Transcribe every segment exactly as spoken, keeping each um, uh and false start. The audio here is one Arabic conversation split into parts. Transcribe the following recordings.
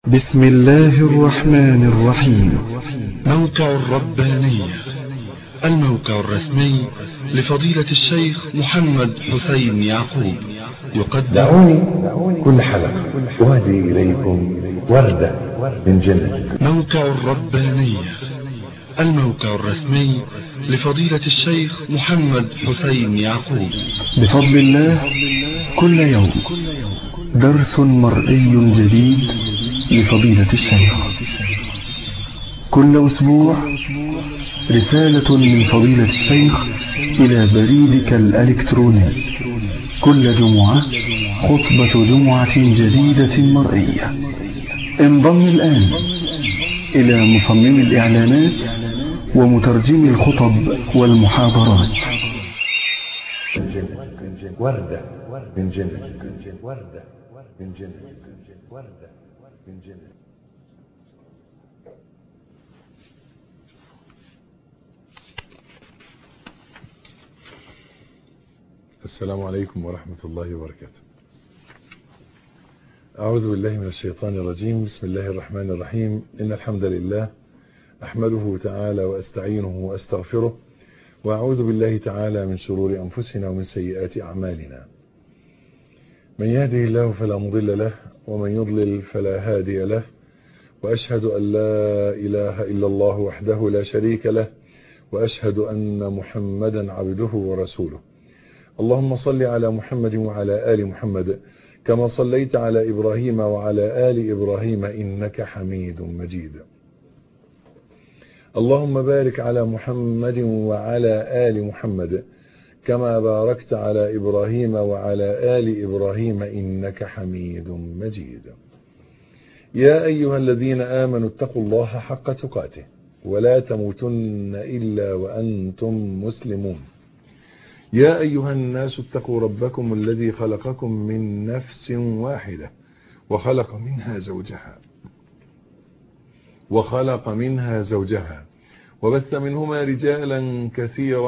بسم الله الرحمن الرحيم. موقع الربانية، الموقع الرسمي لفضيلة الشيخ محمد حسين يعقوب، يقدم دعوني كل حلقة أهدي إليكم وردة من جنة. موقع الربانية، الموقع الرسمي لفضيلة الشيخ محمد حسين يعقوب. بفضل الله كل يوم درس مرئي جديد لفضيلة الشيخ. كل أسبوع رسالة من فضيلة الشيخ إلى بريدك الإلكتروني. كل جمعة خطبة جمعة جديدة مرئية. انضم الآن إلى مصمم الإعلانات ومترجم الخطب والمحاضرات. وردة من جنة. وردة من جنة. وردة من جنة. السلام عليكم ورحمة الله وبركاته. أعوذ بالله من الشيطان الرجيم. بسم الله الرحمن الرحيم. إن الحمد لله أحمده تعالى وأستعينه وأستغفره، وأعوذ بالله تعالى من شرور أنفسنا ومن سيئات أعمالنا. من يهده الله فلا مضل له، ومن يضلل فلا هادي له، وأشهد أن لا إله إلا الله وحده لا شريك له، وأشهد أن محمدا عبده ورسوله. اللهم صل على محمد وعلى آل محمد كما صليت على إبراهيم وعلى آل إبراهيم إنك حميد مجيد. اللهم بارك على محمد وعلى آل محمد كما باركت على إبراهيم وعلى آل إبراهيم إنك حميد مجيد. يا أيها الذين آمنوا اتقوا الله حق تقاته ولا تموتن إلا وأنتم مسلمون. يا أيها الناس اتقوا ربكم الذي خلقكم من نفس واحدة وخلق منها زوجها وخلق منها زوجها وبث منهما رجالا كثيرا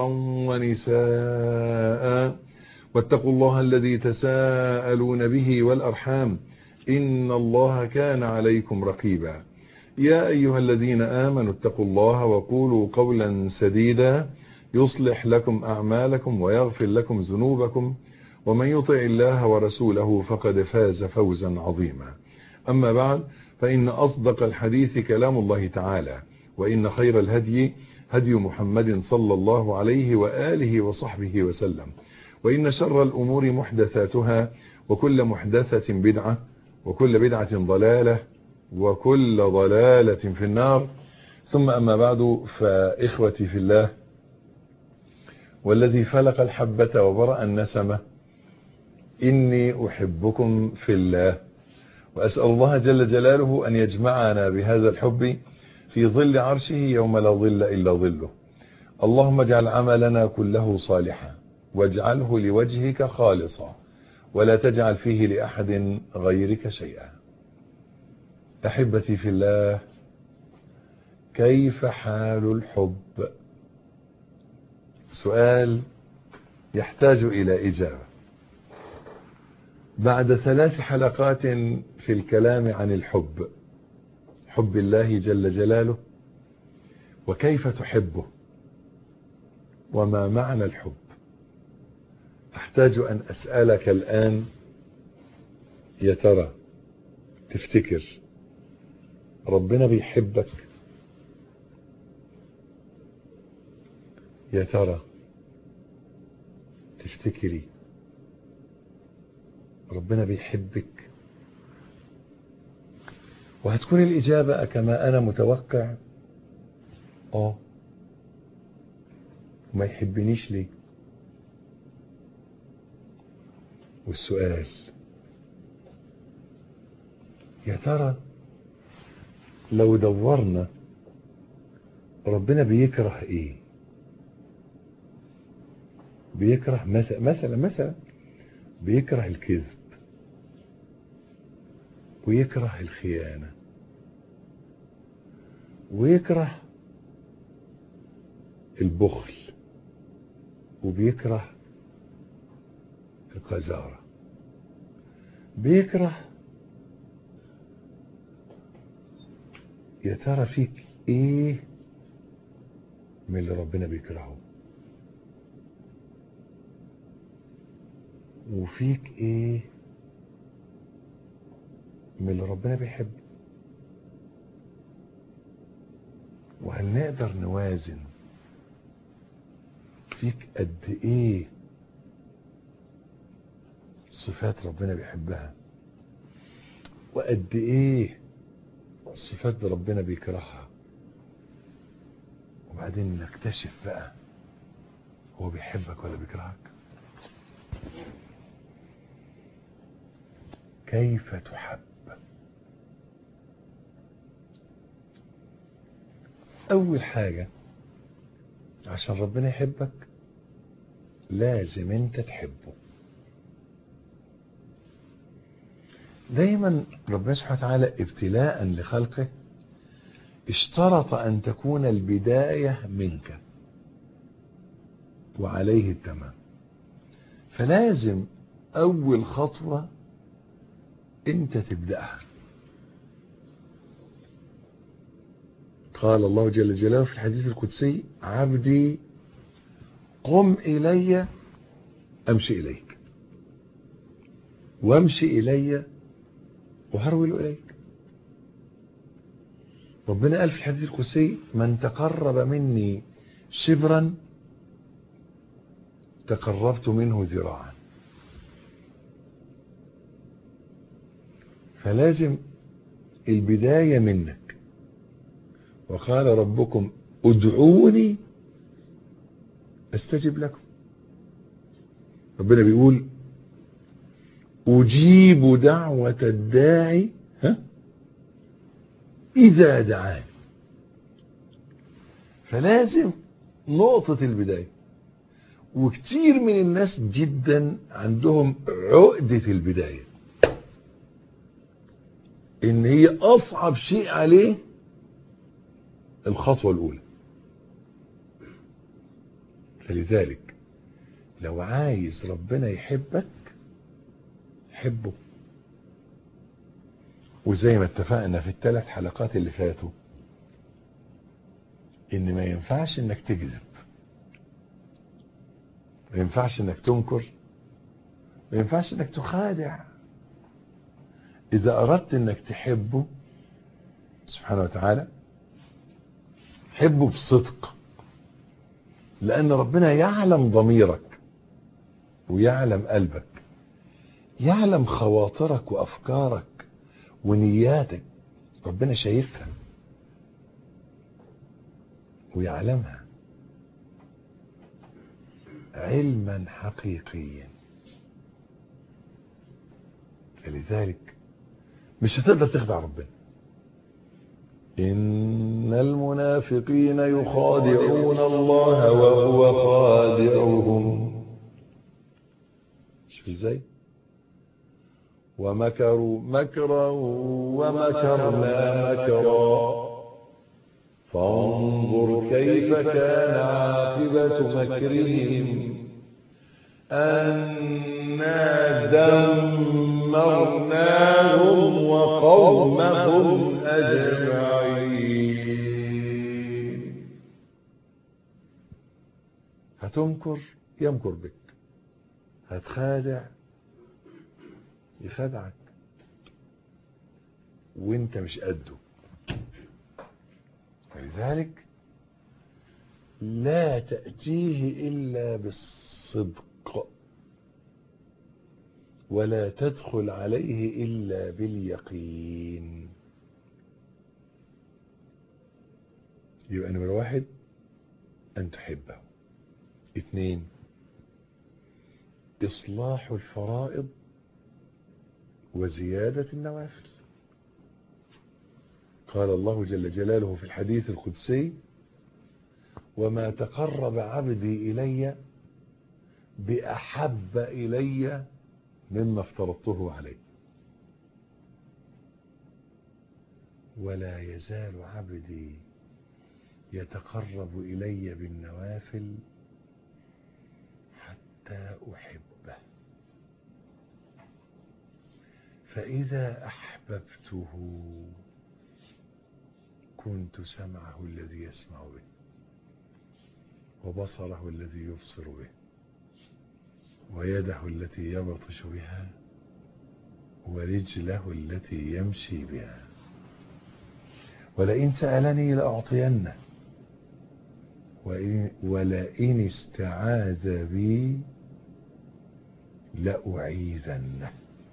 ونساء، واتقوا الله الذي تساءلون به والأرحام إن الله كان عليكم رقيبا. يا أيها الذين آمنوا اتقوا الله وقولوا قولا سديدا يصلح لكم أعمالكم ويغفر لكم ذنوبكم، ومن يطع الله ورسوله فقد فاز فوزا عظيما. أما بعد، فإن أصدق الحديث كلام الله تعالى، وإن خير الهدي هدي محمد صلى الله عليه وآله وصحبه وسلم، وإن شر الأمور محدثاتها، وكل محدثة بدعة، وكل بدعة ضلالة، وكل ضلالة في النار. ثم أما بعد، فإخوتي في الله، والذي فلق الحبة وبرأ النسمة، إني أحبكم في الله، وأسأل الله جل جلاله أن يجمعنا بهذا الحب في ظل عرشه يوم لا ظل إلا ظله. اللهم اجعل عملنا كله صالحا، واجعله لوجهك خالصا، ولا تجعل فيه لأحد غيرك شيئا. أحبتي في الله، كيف حال الحب؟ سؤال يحتاج إلى إجابة. بعد ثلاث حلقات في الكلام عن الحب، حب الله جل جلاله، وكيف تحبه، وما معنى الحب، أحتاج أن أسألك الآن، يا ترى تفتكر ربنا بيحبك؟ يا ترى تفتكري ربنا بيحبك؟ وهتكون الإجابة كما أنا متوقع، آه. وما يحبنيش ليه؟ والسؤال، يا ترى لو دورنا ربنا بيكره ايه؟ بيكره مثلا مثلا مثلا بيكره الكذب، ويكره الخيانة، ويكره البخل، وبيكره القذارة، بيكره يا ترى فيك ايه من اللي ربنا بيكرهه، وفيك ايه من اللي ربنا بيحبه، وهل نقدر نوازن فيك قد ايه صفات ربنا بيحبها وقد ايه صفات ربنا بيكرهها، وبعدين نكتشف بقى هو بيحبك ولا بيكرهك. كيف تحب؟ اول حاجة عشان ربنا يحبك لازم انت تحبه. دايما ربنا سبحانه وتعالى ابتلاء لخلقه اشترط ان تكون البداية منك وعليه التمام. فلازم اول خطوة انت تبدأها. قال الله جل جلاله في الحديث القدسي: عبدي قم الي امشي اليك، وامشي الي وهرول اليك. ربنا قال في الحديث القدسي: من تقرب مني شبرا تقربت منه ذراعا. فلازم البداية منك. وقال ربكم ادعوني استجب لكم. ربنا بيقول: اجيب دعوة الداعي ها اذا دعاني. فلازم نقطة البداية. وكتير من الناس جدا عندهم عقدة البداية، ان هي اصعب شيء عليه الخطوة الاولى. فلذلك لو عايز ربنا يحبك حبه. وزي ما اتفقنا في الثلاث حلقات اللي فاتوا ان ما ينفعش انك تكذب، ما ينفعش انك تنكر، ما ينفعش انك تخادع. اذا اردت انك تحبه سبحانه وتعالى حبه بصدق، لان ربنا يعلم ضميرك ويعلم قلبك، يعلم خواطرك وافكارك ونياتك. ربنا شايفها ويعلمها علما حقيقيا. فلذلك مش هتقدر تخدع ربنا. إن المنافقين يخادعون الله وهو خادعهم. شوف ازاي؟ ومكروا مكرا ومكرنا مكرا فانظر كيف كان عاقبة مكرهم أنا دمرناهم وقومهم أجمعين. هتمكر يمكر بك، هتخادع يخدعك وانت مش قده. فلذلك لا تأتيه إلا بالصدق، ولا تدخل عليه إلا باليقين. يبقى نمرة واحد أن تحبه. اثنين إصلاح الفرائض وزيادة النوافل. قال الله جل جلاله في الحديث القدسي: وما تقرب عبدي إلي بأحب إلي مما افترضته عليه، ولا يزال عبدي يتقرب إلي بالنوافل حتى أحبه، فإذا أحببته كنت سمعه الذي يسمع به وبصره الذي يبصر به ويده التي يبطش بها ورجله التي يمشي بها ولئن سألني لأعطينه ولئن استعاذ بي لأعيذنه.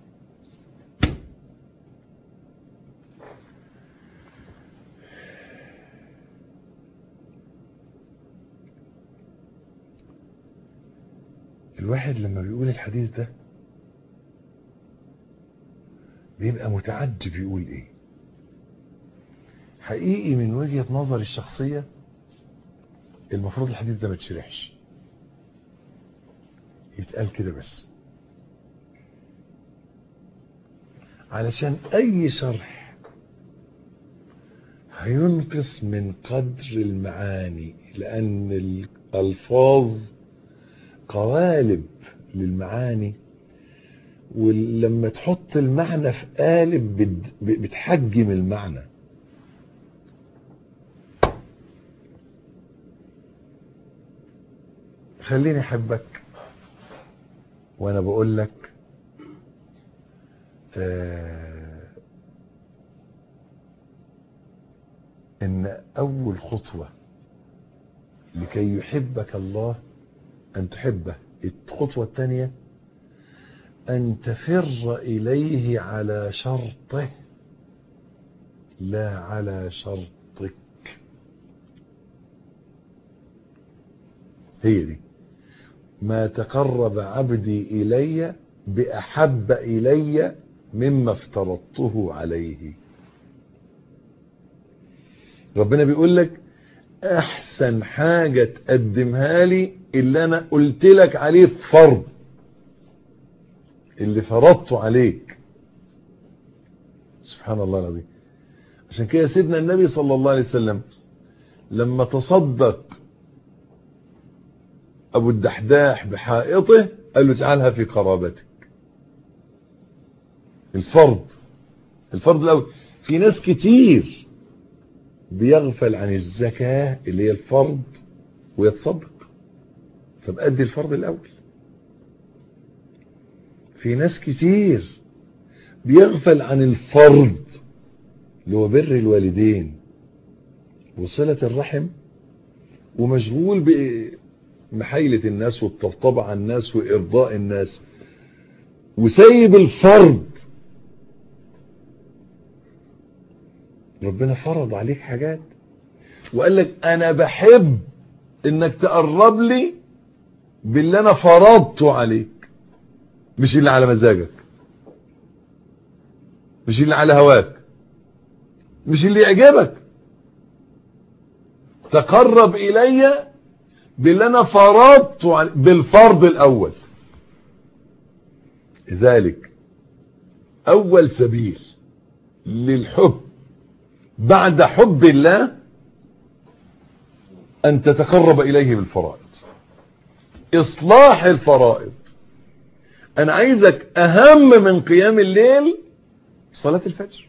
الواحد لما بيقول الحديث ده بيبقى متعجب يقول ايه. حقيقي من وجهة نظري الشخصية المفروض الحديث ده ما يتشرحش، يتقال كده بس، علشان اي شرح هينقص من قدر المعاني، لان الالفاظ قوالب للمعاني، ولما تحط المعنى في قالب بتحجم المعنى. خليني احبك وانا بقول لك آه ان اول خطوة لكي يحبك الله ان تحبه. الخطوة الثانية ان تفر اليه على شرطه لا على شرطك. هي دي: ما تقرب عبدي الي باحب الي مما افترضته عليه. ربنا بيقول لك احسن حاجة تقدمها لي اللي انا قلت لك عليه فرض، اللي فرضته عليك. سبحان الله العظيم. عشان كده سيدنا النبي صلى الله عليه وسلم لما تصدق ابو الدحداح بحائطه قال له اجعلها في قرابتك. الفرض الفرض الاول. في ناس كتير بيغفل عن الزكاة اللي هي الفرض ويتصدق، فبأدي الفرض الاول. في ناس كتير بيغفل عن الفرض اللي هو بر الوالدين وصلة الرحم، ومشغول بمحايلة الناس والطبطبة على الناس وإرضاء الناس، وسايب الفرض. ربنا فرض عليك حاجات وقال لك انا بحب انك تقرب لي باللي انا فرضته عليك، مش اللي على مزاجك، مش اللي على هواك، مش اللي يعجبك. تقرب الي باللي انا فرضته عليك، بالفرض الاول. لذلك اول سبيل للحب بعد حب الله ان تتقرب اليه بالفرائض. اصلاح الفرائض. انا عايزك اهم من قيام الليل صلاة الفجر،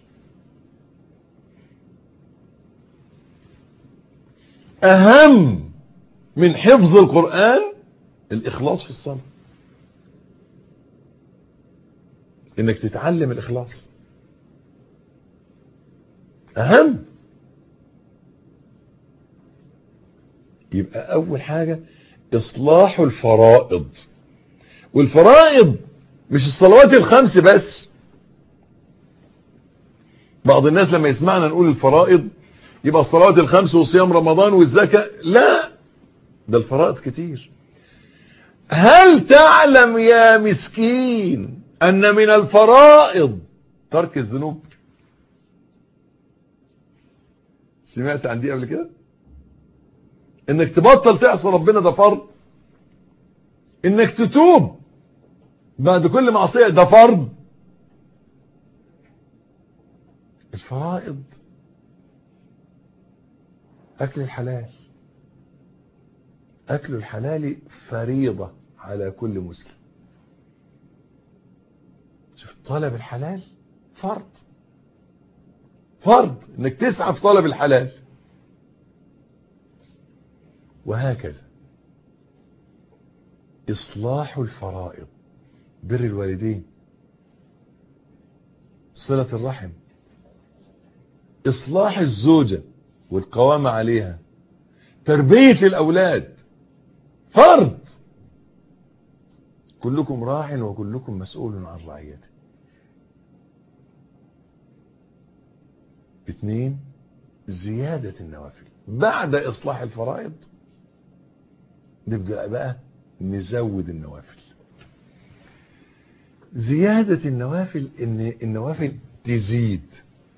اهم من حفظ القرآن الاخلاص في الصلاة، انك تتعلم الاخلاص اهم. يبقى اول حاجة اصلاح الفرائض. والفرائض مش الصلوات الخمس بس. بعض الناس لما يسمعنا نقول الفرائض يبقى الصلوات الخمس وصيام رمضان والزكاة. لا، ده الفرائض كتير. هل تعلم يا مسكين ان من الفرائض ترك الذنوب؟ سمعت عن دي قبل كده؟ انك تبطل تعصي ربنا ده فرض. انك تتوب بعد كل معصية ده فرض. الفرائض اكل الحلال. اكل الحلال فريضة على كل مسلم. شوف، طلب الحلال فرض فرض انك تسعى في طلب الحلال. وهكذا إصلاح الفرائض، بر الوالدين، صلة الرحم، إصلاح الزوجة والقوامة عليها، تربية الأولاد، فرض. كلكم راع وكلكم مسؤول عن رعيته. اثنين، زيادة النوافل. بعد إصلاح الفرائض نبدأ بقى نزود النوافل. زيادة النوافل ان النوافل تزيد،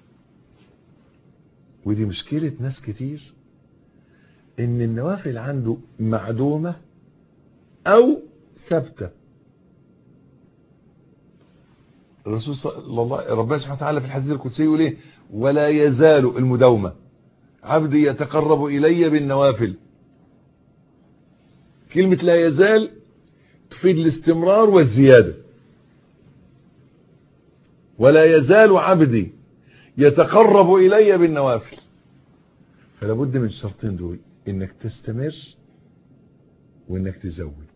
ودي مشكلة ناس كتير، ان النوافل عنده معدومة او ثابتة. الرسول صلى الله ربنا سبحانه وتعالى في الحديث القدسي يقول ايه؟ ولا يزال المداومة عبدي يتقرب الي بالنوافل. كلمة لا يزال تفيد الاستمرار والزيادة. ولا يزال عبدي يتقرب الي بالنوافل. فلا بد من الشرطين دول، انك تستمر وانك تزود.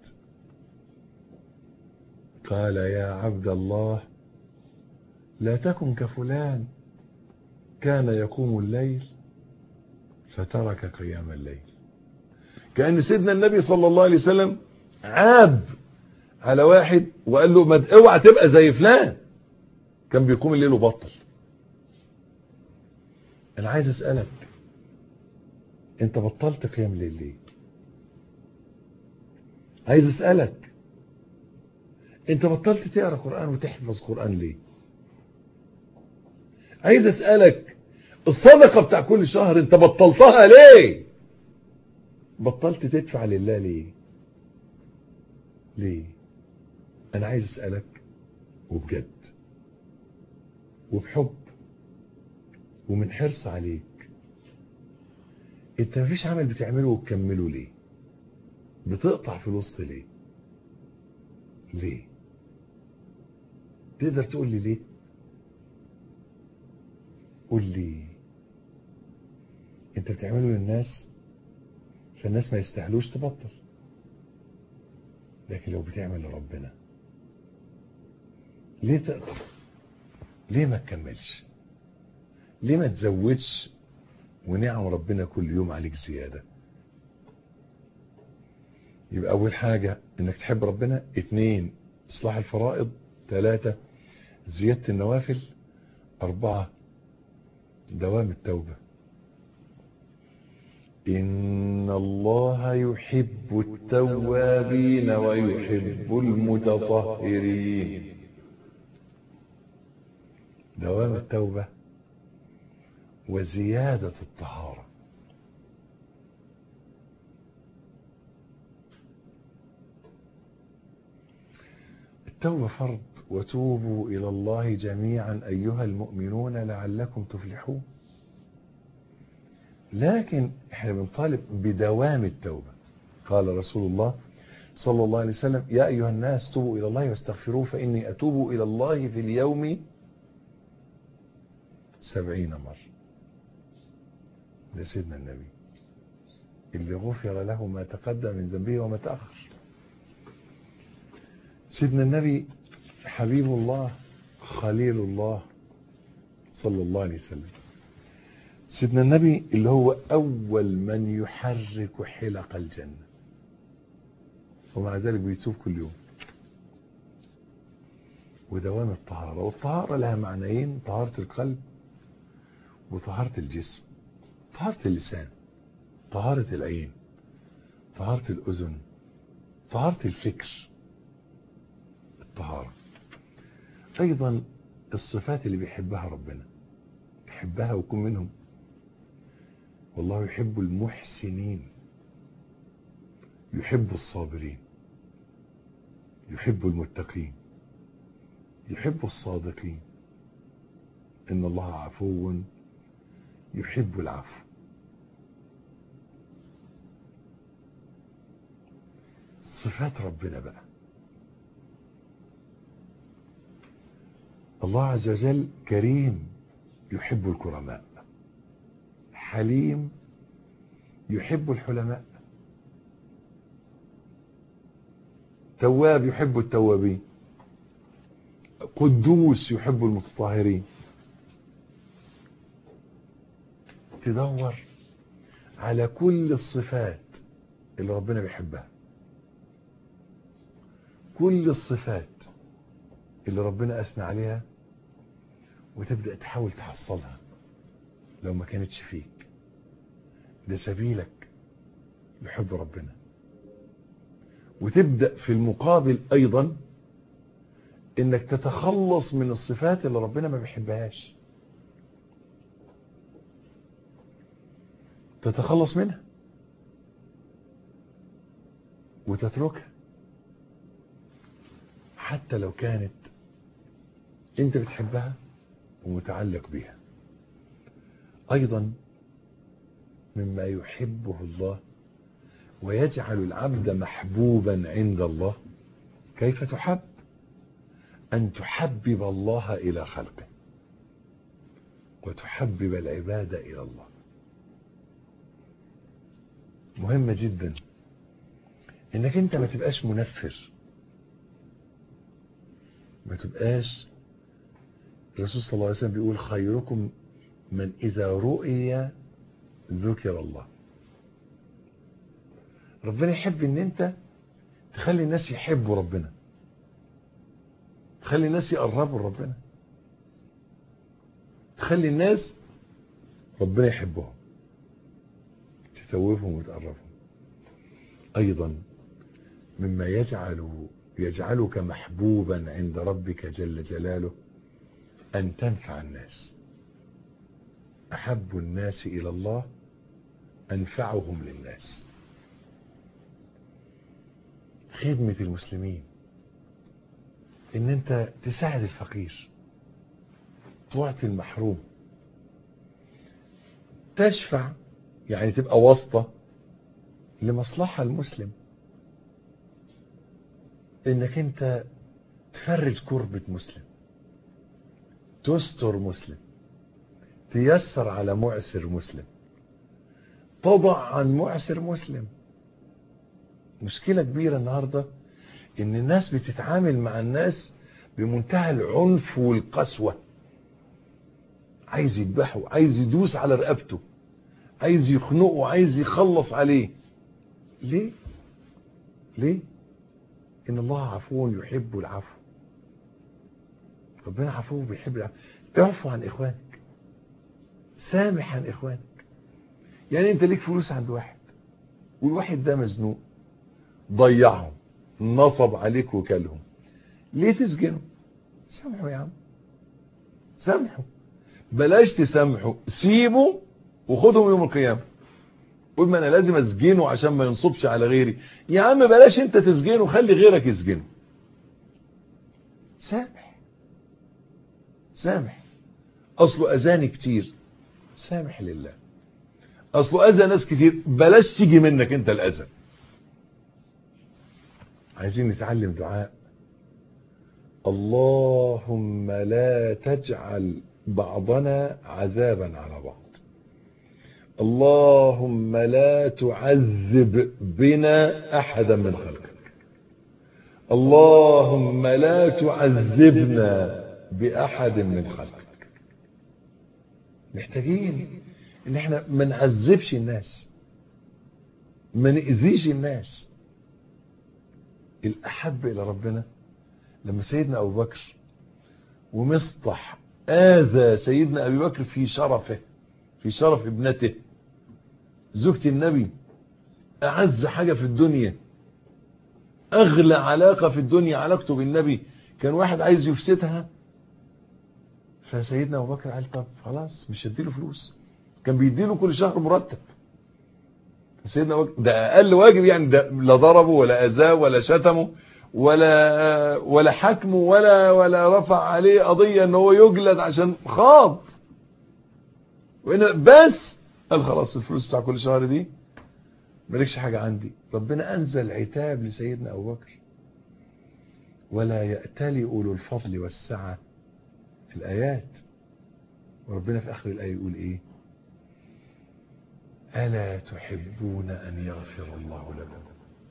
قال يا عبد الله لا تكن كفلان كان يقوم الليل فترك قيام الليل. كأن سيدنا النبي صلى الله عليه وسلم عاب على واحد وقال له ما اوعى تبقى زي فلان كان بيقوم الليل وبطل. انا عايز اسألك، انت بطلت قيام الليل ليه؟ عايز اسألك، انت بطلت تقرأ قرآن وتحفظ قرآن ليه؟ عايز اسألك، الصدقة بتاع كل شهر انت بطلتها ليه؟ بطلت تدفع لله ليه؟ ليه؟ انا عايز اسألك وبجد وبحب ومن حرص عليك، انت مفيش عمل بتعمله وتكمله ليه؟ بتقطع في الوسط ليه؟ ليه؟ تقدر تقول لي ليه؟ قول لي. انت بتعمله للناس فالناس ما يستاهلوش تبطل، لكن لو بتعمل لربنا ليه تقدر؟ ليه ما تكملش؟ ليه ما تزودش ونعم ربنا كل يوم عليك زيادة؟ يبقى اول حاجة انك تحب ربنا، اتنين اصلاح الفرائض، تلاتة زيادة النوافل، اربعة دوام التوبة. إن الله يحب التوابين ويحب المتطهرين. دوام التوبة وزيادة الطهارة. التوبة فرض، وتوبوا إلى الله جميعا أيها المؤمنون لعلكم تفلحون. لكن احنا بنطالب بدوام التوبة. قال رسول الله صلى الله عليه وسلم يا أيها الناس توبوا إلى الله واستغفروه فإني أتوب إلى الله في اليوم سبعين مرة. ده سيدنا النبي اللي غفر له ما تقدم من ذنبه وما تأخر. سيدنا النبي حبيب الله خليل الله صلى الله عليه وسلم. سيدنا النبي اللي هو أول من يحرك حلق الجنة، ومع ذلك بيتوب كل يوم. ودوام الطهارة، والطهارة لها معنيين: طهارة القلب وطهارة الجسم، طهارة اللسان، طهارة العين، طهارة الأذن، طهارة الفكر. الطهارة أيضا الصفات اللي بيحبها ربنا، يحبها ويكون منهم. والله يحب المحسنين، يحب الصابرين، يحب المتقين، يحب الصادقين. إن الله عفو يحب العفو. صفات ربنا بقى، الله عز وجل كريم يحب الكرماء، حليم يحب الحلماء، تواب يحب التوابين، قدوس يحب المتطهرين. تدور على كل الصفات اللي ربنا بيحبها، كل الصفات اللي ربنا أثنى عليها، وتبدأ تحاول تحصلها لو ما كانتش فيك. ده سبيلك لحب ربنا. وتبدأ في المقابل أيضا إنك تتخلص من الصفات اللي ربنا ما بيحبهاش، تتخلص منها وتتركها، حتى لو كانت انت بتحبها ومتعلق بها. ايضا مما يحبه الله ويجعل العبد محبوبا عند الله، كيف تحب؟ ان تحبب الله الى خلقه وتحبب العباد الى الله. مهمة جدا انك انت ما تبقاش منفر، ما تبقاش. الرسول صلى الله عليه وسلم بيقول خيركم من اذا رؤي ذكر الله. ربنا يحب ان انت تخلي الناس يحبوا ربنا، تخلي الناس يقربوا لربنا، تخلي الناس ربنا يحبهم، تتوبهم وتقربهم. ايضا مما يجعل يجعلك محبوبا عند ربك جل جلاله ان تنفع الناس. احب الناس الى الله انفعهم للناس. خدمة المسلمين، ان انت تساعد الفقير، تعطي المحروم، تشفع، يعني تبقى واسطة لمصلحة المسلم، انك انت تفرج كربة مسلم، تستر مسلم، تيسر على معسر مسلم، تضع عن معسر مسلم. مشكلة كبيرة النهاردة ان الناس بتتعامل مع الناس بمنتهى العنف والقسوة، عايز يذبحه، عايز يدوس على رقبته، عايز يخنقه، عايز يخلص عليه. ليه؟ ليه؟ ان الله عفو يحب العفو. ربنا عفو بيحب العفو. اعفو عن اخوانك، سامح عن اخوانك. يعني انت ليك فلوس عند واحد والواحد ده مزنوق، ضيعهم، نصب عليك وكلهم، ليه تسجنه؟ سامحه يا عم، سامحه. بلاش تسامحه، سيبه وخدهم يوم القيامة. قول ما انا لازم اسجنه عشان ما ينصبش على غيري. يا عم بلاش انت تسجنه، خلي غيرك يسجنه. سامح، سامح. اصله اذاني كتير، سامح لله. اصله اذى ناس كتير، بلاش تيجي منك انت الاذى. عايزين نتعلم دعاء. اللهم لا تجعل بعضنا عذابا على بعض. اللهم لا تعذب بنا احدا من خلقك. اللهم لا تعذبنا باحد من خلقك. محتاجين ان احنا ما نعذبش الناس، ما نأذيش الناس. الاحب الى ربنا لما سيدنا ابو بكر ومصطح اذى سيدنا ابي بكر في شرفه، في شرف ابنته زوجة النبي، اعز حاجة في الدنيا، اغلى علاقة في الدنيا علاقته بالنبي، كان واحد عايز يفسدها. فسيدنا ابو بكر قال طب خلاص مش هديله فلوس، كان بيديله كل شهر مرتب. سيدنا ابو بكر ده اقل واجب، يعني ده لا ضربه ولا اذاه ولا شتمه ولا ولا حكمه ولا ولا رفع عليه قضية ان هو يجلد عشان خاض، وإن بس قال خلاص الفلوس بتاع كل شهر دي مالكش حاجة عندي. ربنا انزل عتاب لسيدنا ابو بكر، ولا يأتلي اولو الفضل والسعة في الايات، وربنا في آخر الآية يقول إيه؟ ألا تحبون أن يغفر الله لكم؟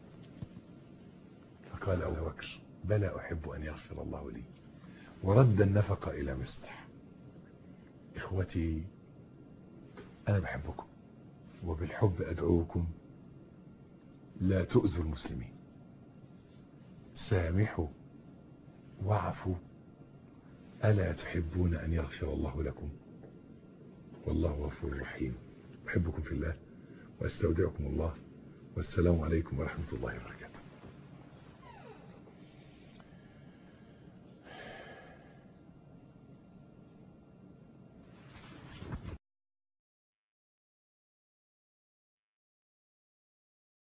فقال أبو بكر بلى أحب أن يغفر الله لي، ورد النفقة إلى مصطح. إخوتي أنا بحبكم وبالحب أدعوكم لا تؤذوا المسلمين، سامحوا واعفوا. ألا تحبون أن يغفر الله لكم؟ والله غفور رحيم. أحبكم في الله وأستودعكم الله، والسلام عليكم ورحمة الله وبركاته.